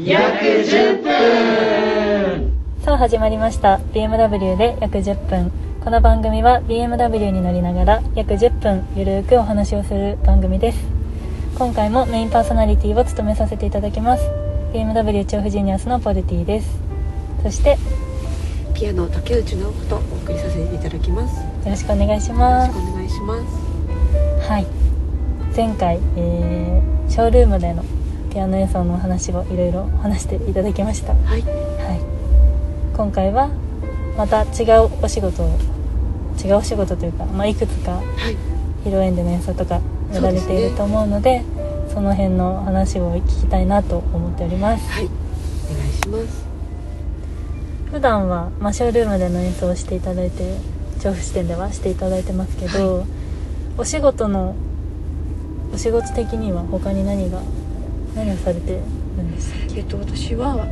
約10分。 さあ始まりました BMW で約10分。この番組は BMW に乗りながら約10分ゆるーくお話をする番組です。今回もメインパーソナリティを務めさせていただきます BMW 調布ジーニアスのポルティです。そしてピアノ竹内直子とお送りさせていただきます。よよろしくお願いします。 ろしくお願いします。 はい、前回、ショールームでのピアノ演奏のお話をいろいろ話していただきました。 はい、 今回はまた違うお仕事というか、いくつか披露宴での演奏とかやられていると思うので、その辺の話を聞きたいなと思っております。 はい、お願いします。 普段は、ショールームでの演奏をしていただいて、調布支店ではしていただいてますけど、お仕事的には他に何をされてるんですか？ 私は、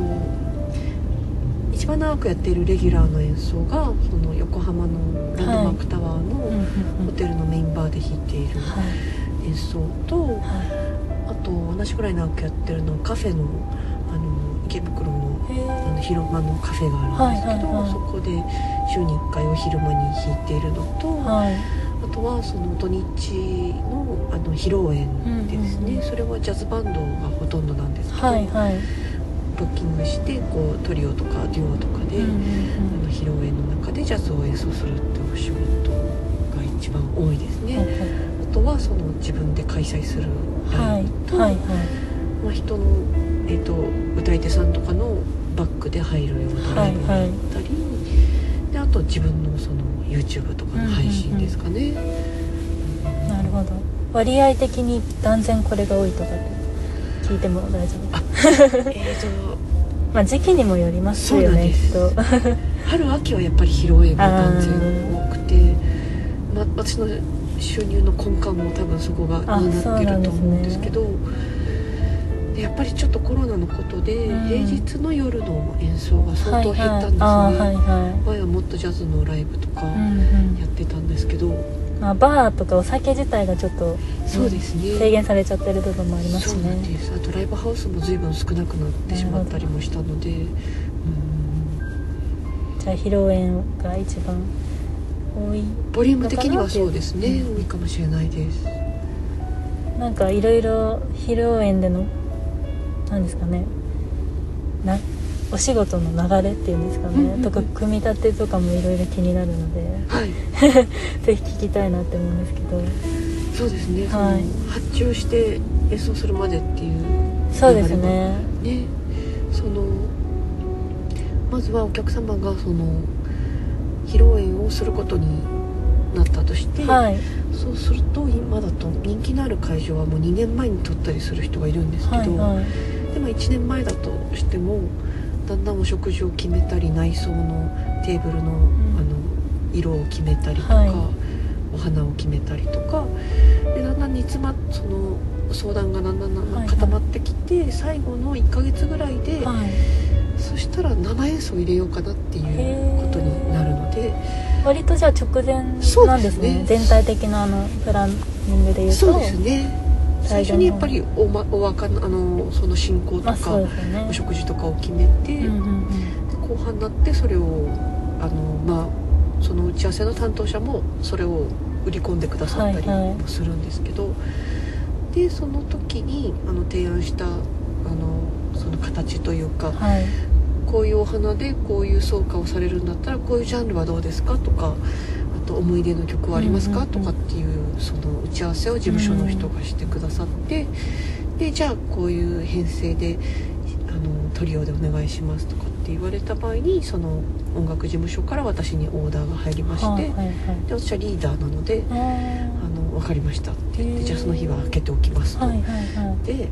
一番長くやっているレギュラーの演奏がその横浜のランドマークタワーのホテルのメインバーで弾いている演奏と、あと同じくらい長くやってるのはカフェの、池袋の広間のカフェがあるんですけど、そこで週に1回お昼間に弾いているのと、あとはその土日の披露宴でですね、それはジャズバンドがほとんどなんですけど、ブッキングしてこうトリオとかデュオとかで、披露宴の中でジャズを演奏するっていうお仕事が一番多いですね。あとはその自分で開催するライブと、人の、歌い手さんとかのバックで入るようなライブをやったり、であと自分のその YouTube とかの配信ですかね。 なるほど。割合的に断然これが多いとかって聞いても大丈夫ですか？時期にもよりますよね。 そうなんです。春秋はやっぱり披露宴が断然多くて、私の収入の根幹も多分そこがになってると思うんですけど、でやっぱりちょっとコロナのことで、平日の夜の演奏が相当減ったんですね。前はもっとジャズのライブとかやってたんですけど、 バーとかお酒自体がちょっと、 そうですね、 制限されちゃってる部分もありますしね。 そうなんです。あとライブハウスも随分少なくなってしまったりもしたので、 じゃあ披露宴が一番多いボリューム的にはそうですね、多いかもしれないです。 なんかいろいろ披露宴でのなんですかね、お仕事の流れっていうんですかね、とか組み立てとかもいろいろ気になるので、ぜひ聞きたいなって思うんですけど。 そうですね、その発注して演奏するまでっていう、 そうですね。 そのまずはお客様がその披露宴をすることになったとして、そうすると今だと人気のある会場はもう2年前に取ったりする人がいるんですけど、で1年前だとしてもだんだんお食事を決めたり、内装のテーブルの、色を決めたりとか、お花を決めたりとかで、だんだんその相談がだんだん固まってきて、最後の1ヶ月ぐらいで、そしたら生演奏入れようかなっていうことになるので、 割とじゃあ直前なんですね。全体的なプランニングでいうと。 そうですね。最初にやっぱりその進行とか、お食事とかを決めて、で後半になってそれをその打ち合わせの担当者もそれを売り込んでくださったりもするんですけど、でその時に提案したその形というか、こういうお花でこういう奏歌をされるんだったらこういうジャンルはどうですかとか、あと思い出の曲はありますかとかっていうその打ち合わせを事務所の人がしてくださって、でじゃあこういう編成でトリオでお願いしますとかって言われた場合に、その音楽事務所から私にオーダーが入りまして、で私はリーダーなので分かりましたって言って、じゃあその日は開けておきますと、で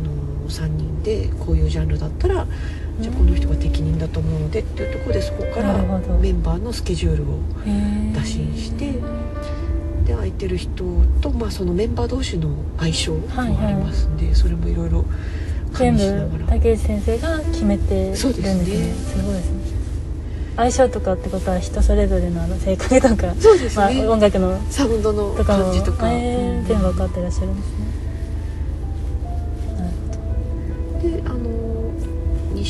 3人でこういうジャンルだったらじゃあこの人が適任だと思うのでっていうところで、そこからメンバーのスケジュールを打診して、で空いてる人と、そのメンバー同士の相性もありますんで、それもいろいろ全部竹内先生が決めてるんですね。すごいですね。相性とかってことは人それぞれの性格とか、 そうですね、 音楽のサウンドの感じとか、 全部分かってらっしゃるんですね。 で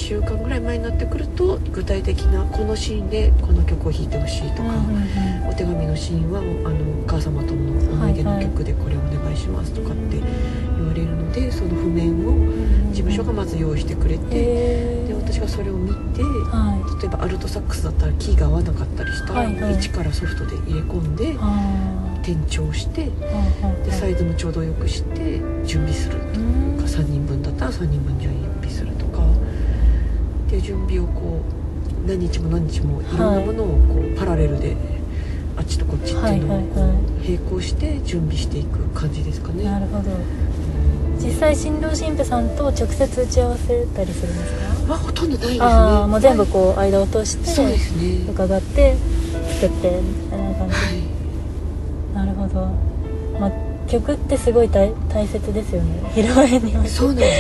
週間ぐらい前になってくると具体的なこのシーンでこの曲を弾いてほしいとか、お手紙のシーンはお母様との思い出の曲でこれをお願いしますとかって言われるので、その譜面を事務所がまず用意してくれて、で私がそれを見て、例えばアルトサックスだったらキーが合わなかったりしたら、一からソフトで入れ込んで転調して、でサイズもちょうどよくして準備するというか、3人分だったら3人分準備するとかっていう準備をこう何日も何日もいろんなものをこうパラレルであっちとこっちっていうのをこう並行して準備していく感じですかね。 なるほど。実際新郎新婦さんと直接打ち合わせたりするんですか？ ほとんどないですね。 もう全部こう間を通してそうですね、 伺って作ってみたいな感じ、なるほど。曲ってすごい大切ですよね、披露宴において。 そうなんです。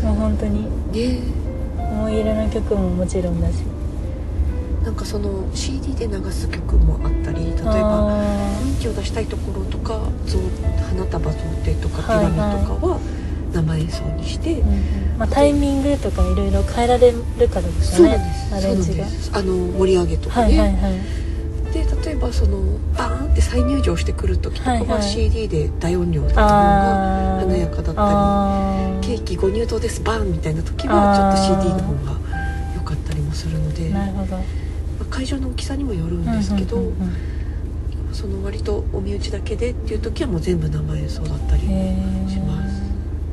もう本当に思い入れの曲ももちろんだし、 なんかその CD で流す曲もあったり、例えば雰囲気を出したいところとか、花束贈呈とか手紙とかは生演奏にして、 タイミングとかいろいろ変えられるからですよね、アレンジが。 盛り上げとかね、で例えばそのバーンって再入場してくる時とかは CD で大音量だったのが華やかだったり、ケーキご入刀ですバーンみたいな時はちょっと CD の方が良かったりもするので、 なるほど。 会場の大きさにもよるんですけど、その割とお身内だけでっていう時はもう全部生演奏だったりします。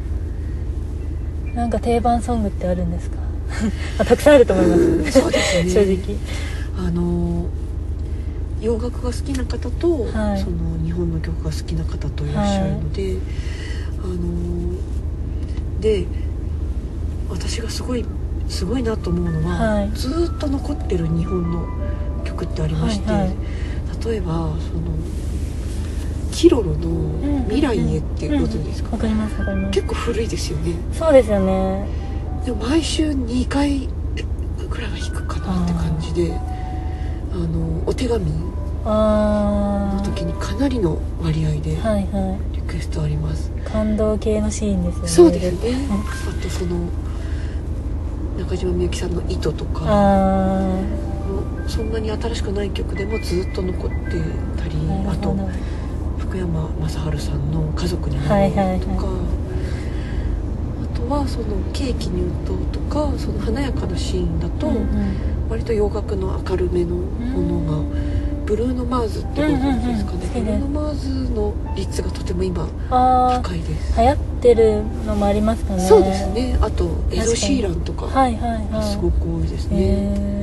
なんか定番ソングってあるんですか？たくさんあると思いますそうですね、 正直洋楽が好きな方と、その日本の曲が好きな方といらっしゃるので、で私がすごいなと思うのは、ずっと残ってる日本の曲ってありまして、例えばそのキロロの「未来へ」っていうことですか？ わかりますわかります。 結構古いですよね。 そうですよね。 でも毎週2回ぐらいは弾くかなって感じで、お手紙の時にかなりの割合でリクエストあります。 感動系のシーンですよね。 そうですね。あとその中島みゆきさんの「糸」とかそんなに新しくない曲でもずっと残ってたり、あと福山雅治さんの「家族になる」とか、あとはそのケーキ入刀とか、その華やかなシーンだと割と洋楽の明るめのものが、ブルーノ・マーズってご存知ですかね。ブルーノ・マーズの率がとても今高いです。 流行ってるのもありますかね。 そうですね。あとエド・シーランとかすごく多いですね。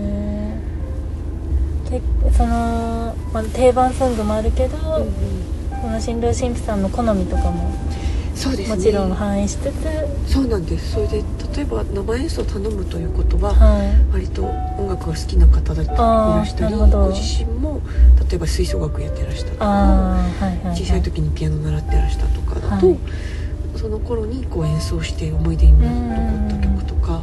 その、定番ソングもあるけど、この新郎新婦さんの好みとかもそうですね、 もちろん反映しつつ。 そうなんです。それで例えば生演奏を頼むということは、割と音楽が好きな方だといらしたり、ご自身も例えば吹奏楽やってらしたとか、小さい時にピアノ習ってらしたとかだと、その頃にこう演奏して思い出に残った曲とか、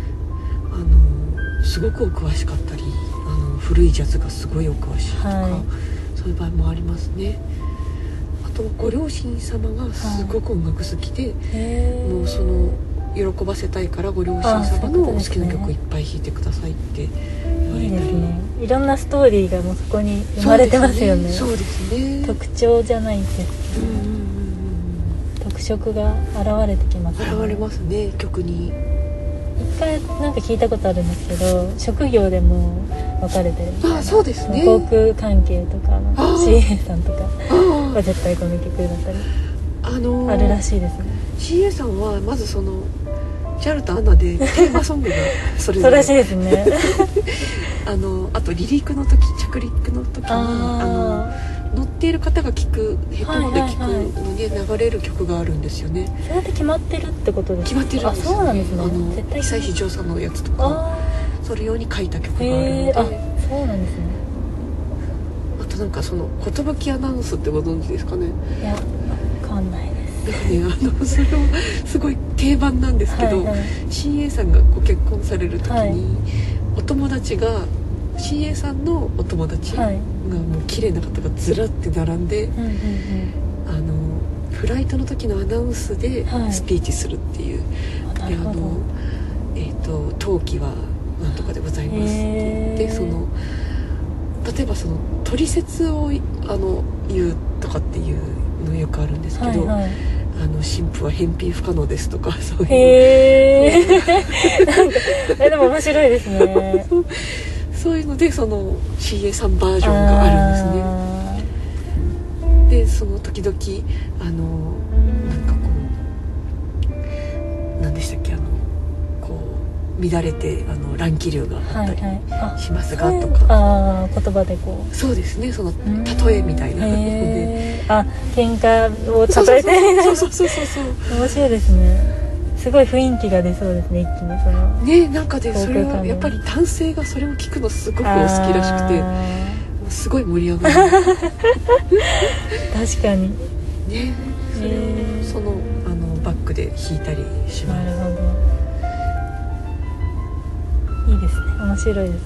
すごくお詳しかったり、古いジャズがすごいお詳しいとか、そういう場合もありますね。あとご両親様がすごく音楽好きで、もうその喜ばせたいからご両親様の好きな曲いっぱい弾いてくださいって言われたり、いいですね。 いろんなストーリーがもうそこに生まれてますよね。 そうですね。 特徴じゃないんですけど、特色が現れてきますね。 現れますね、曲に。 一回なんか聞いたことあるんですけど、職業でも分かれてるみたいな。 そうですね。 航空関係とかの CA さんとかは絶対この曲だったりあるらしいですね。 CA さんはまずその JAL と ANA でテーマソングがそれぞれそうらしいですねあと離陸の時、着陸の時に乗っている方が聴く、ヘッドホンで聴くので流れる曲があるんですよね。 それで決まってるってことですか？ 決まってるんですよ、ね。 そうなんですね。 絶対久石譲さんのやつとかそれ用に書いた曲があるので。 そうなんですね。 あとなんかその寿アナウンスってご存知ですかね？ いや、分かんないです。 それもすごい定番なんですけど、CA さんがご結婚される時に、お友達が CA さんのお友達がもう綺麗な方がずらって並んで、フライトの時のアナウンスでスピーチするっていう、 陶器はなんとかでございますって言って、例えばその取説を言うとかっていうのよくあるんですけど、 はいはい、 神父は返品不可能ですとか、そういう。 なんかでも面白いですね。 そういうのでその CA さんバージョンがあるんですね。でその時々なんかこう何でしたっけ、こう乱れて乱気流があったりしますが、とか、 言葉でこう、 そうですね、その例えみたいなので、 喧嘩を例えてみたいな、 そう面白いですね。すごい雰囲気が出そうですね、一気にそのね。なんかでそれはやっぱり男性がそれを聞くのすごくお好きらしくて、すごい盛り上がる。確かにね。それをそのバックで弾いたりします。 なるほど、いいですね、面白いですね。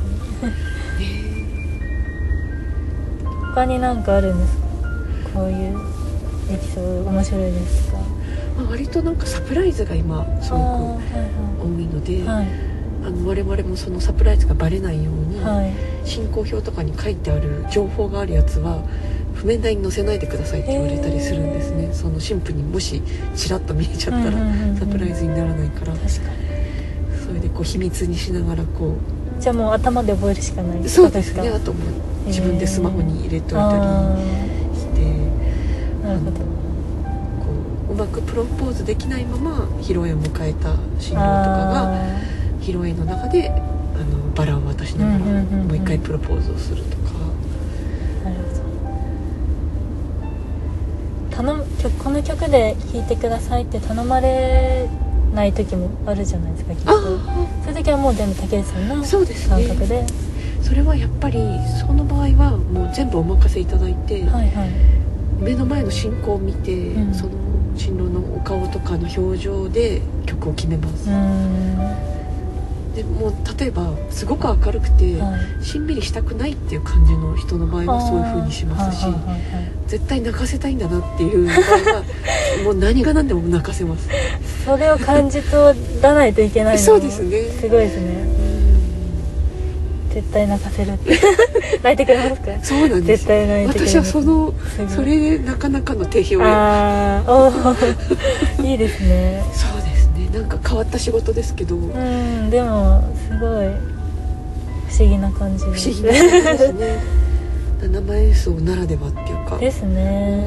他に何かあるんですか、こういうエピソード面白いですか。 割となんかサプライズが今すごく多いので、我々もそのサプライズがバレないように、進行表とかに書いてある情報があるやつは譜面台に載せないでくださいって言われたりするんですね。その神父にもしちらっと見えちゃったらサプライズにならないから、それでこう秘密にしながらこう、 じゃあもう頭で覚えるしかない。 そうですね。あとも自分でスマホに入れておいたりして、 なるほど、 うまくプロポーズできないまま披露宴を迎えた新郎とかが披露宴の中でバラを渡しながらもう一回プロポーズをするとか。 なるほど。この曲で弾いてくださいって頼まれない時もあるじゃないですか、きっと。そういう時はもう全部竹内さんの感覚で。 それはやっぱりその場合はもう全部お任せいただいて、目の前の進行を見て、その新郎のお顔とかの表情で曲を決めます。でも例えばすごく明るくて、しんみりしたくないっていう感じの人の場合はそういう風にしますし、絶対泣かせたいんだなっていう場合はもう何が何でも泣かせます。 それを感じ取らないといけないの。 そうですね、 すごいですね。絶対泣かせるって泣いてくれますか。 そうなんです。 絶対泣いてくれます。 私はそれでなかなかの定評をいいですね。 そうですね、なんか変わった仕事ですけど、 でもすごい不思議な感じです。 不思議な感じですね。生演奏ならではっていうかですね。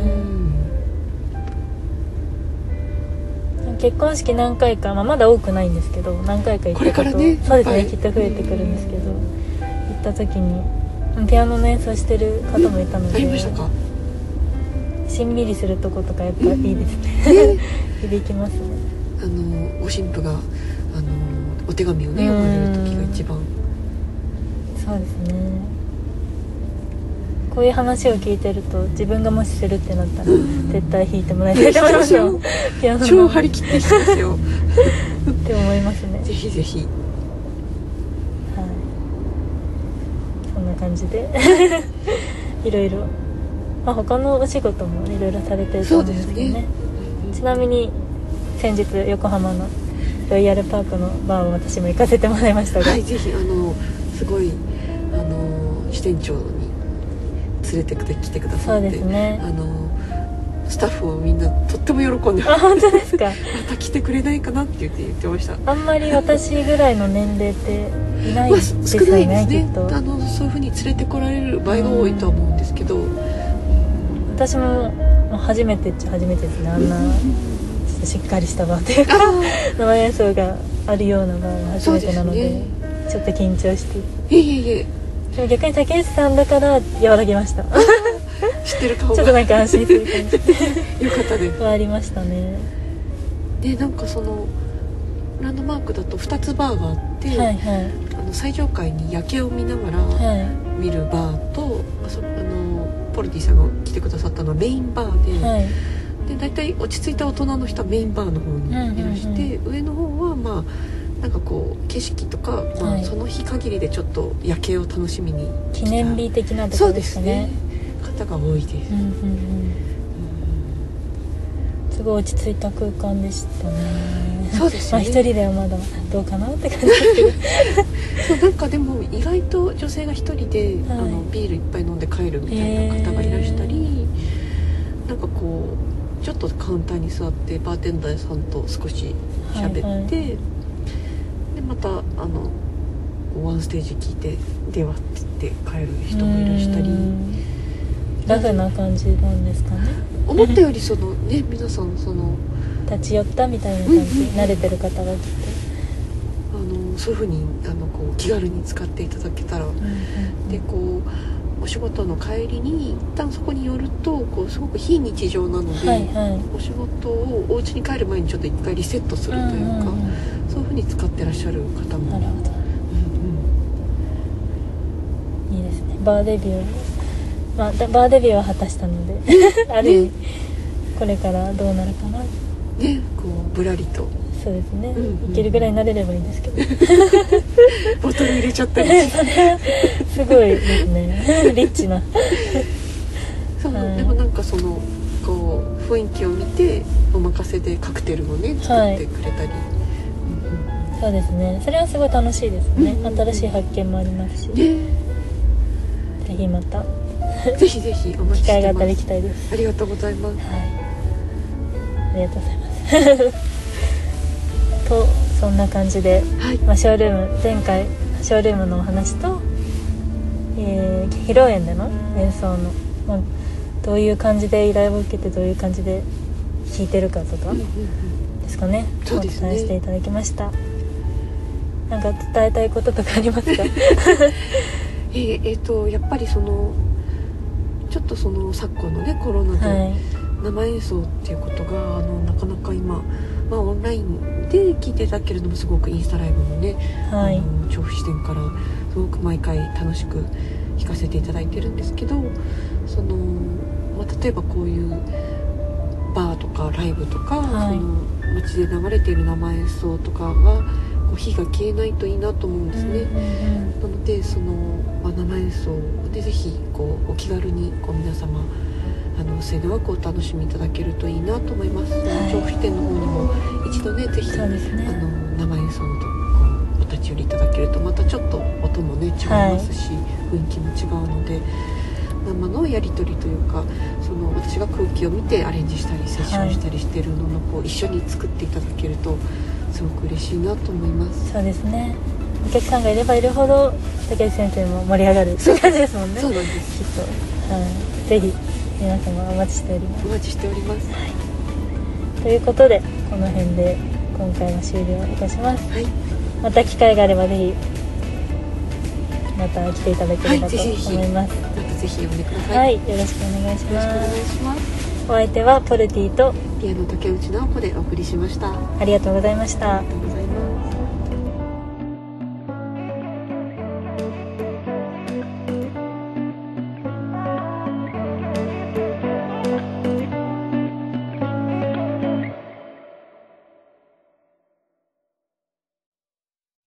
結婚式何回か、まだ多くないんですけど何回か行ったこと、 これからね、 そうですね、きっと増えてくるんですけど、行った時にピアノの演奏してる方もいたので、 ありましたか。 しんみりするとことかやっぱいいですね。響きますね。 ご神父がお手紙をね読まれる時が一番。 そうですね。こういう話を聞いてると自分がもしするってなったら絶対弾いてもらいたいと思いますよ。ピアノ超張り切って弾きますよって思いますね。 ぜひぜひ。 はい、そんな感じでいろいろ、他のお仕事もいろいろされてると思うんですけどね。ちなみに先日横浜のロイヤルパークのバーを私も行かせてもらいましたが、 はい、ぜひすごい支店長に連れてきてくださって、 そうですね、 スタッフをみんなとっても喜んで、 本当ですか。 また来てくれないかなって言ってました。 あんまり私ぐらいの年齢っていないですよね、 少ないですね。 きっとそういう風に連れてこられる場合が多いとは思うんですけど、 私も初めてっちゃ初めてですね。あんなちょっとしっかりしたバーというか生演奏があるようなバーが初めてなの で、ちょっと緊張して。 いえでも逆に竹内さんだから和らぎました。 知ってる顔がちょっとなんか安心する感じよかったです。 ありましたね。 でなんかそのランドマークだと2つバーがあって、最上階に夜景を見ながら見るバーと、ポルティさんが来てくださったのはメインバーで、で大体落ち着いた大人の人はメインバーの方にいらして、上の方はなんかこう景色とか、その日限りでちょっと夜景を楽しみに記念日的なところですね。 方が多いです。 すごい落ち着いた空間でしたね。 そうですよね。 まあ一人ではまだどうかなって感じですけどそうなんかでも意外と女性が一人で、ビールいっぱい飲んで帰るみたいな方がいらしたり、なんかこうちょっとカウンターに座ってバーテンダーさんと少し喋って、でまたワンステージ聞いてではって言って帰る人もいらしたり、 ラフな感じなんですかね。 思ったよりそのね、皆さんその立ち寄ったみたいな感じ、慣れてる方が来てそういう風にこう気軽に使っていただけたら、でこうお仕事の帰りに一旦そこに寄るとこうすごく非日常なので、お仕事をお家に帰る前にちょっと一回リセットするというか、そういう風に使ってらっしゃる方も。 なるほど、いいですね。バーデビュー、まあ、バーデビューは果たしたのである意味、これからどうなるかなね、こうぶらりと。 そうですね、いけるぐらいになれればいいんですけどボトル入れちゃったりそれはすごいですねリッチなそう、でもなんかそのこう雰囲気を見てお任せでカクテルをね作ってくれたり、 そうですね、それはすごい楽しいですね、新しい発見もありますし、ぜひまたぜひぜひお待ちしてます。 機会があったら行きたいです。 ありがとうございます。 ありがとうございますとそんな感じで、ショールーム、前回ショールームのお話と、披露宴での演奏の、どういう感じで依頼を受けてどういう感じで弾いてるかとかですかね、お伝えしていただきました。なんか伝えたいこととかありますか？ やっぱりそのちょっとその昨今のねコロナで生演奏っていうことがなかなか今、オンラインで聴いていただけるのもすごくインスタライブもね、調布支店からすごく毎回楽しく弾かせていただいてるんですけど、その、例えばこういうバーとかライブとか、その街で流れている生演奏とかが火が消えないといいなと思うんですね。なのでその、生演奏でぜひこうお気軽にこう皆様末永くお楽しみいただけるといいなと思います。調布支店の方にも一度ねぜひ、生演奏のとこお立ち寄りいただけるとまたちょっと音もね違いますし、雰囲気も違うので生のやり取りというか、その私が空気を見てアレンジしたりセッションしたりしてるののこう一緒に作っていただけるとすごく嬉しいなと思います。 そうですね、お客さんがいればいるほど竹内先生も盛り上がるって感じですもんね。 そうなんです、 きっと、ぜひ皆様お待ちしております。 お待ちしております、 ということでこの辺で今回は終了いたします、また機会があればぜひまた来ていただければと思います。 またぜひ呼んでください。 よろしくお願いします。 よろしくお願いします。 お相手はポルティとピアノ竹内直子でお送りしました。 ありがとうございました。 ありがとうございます。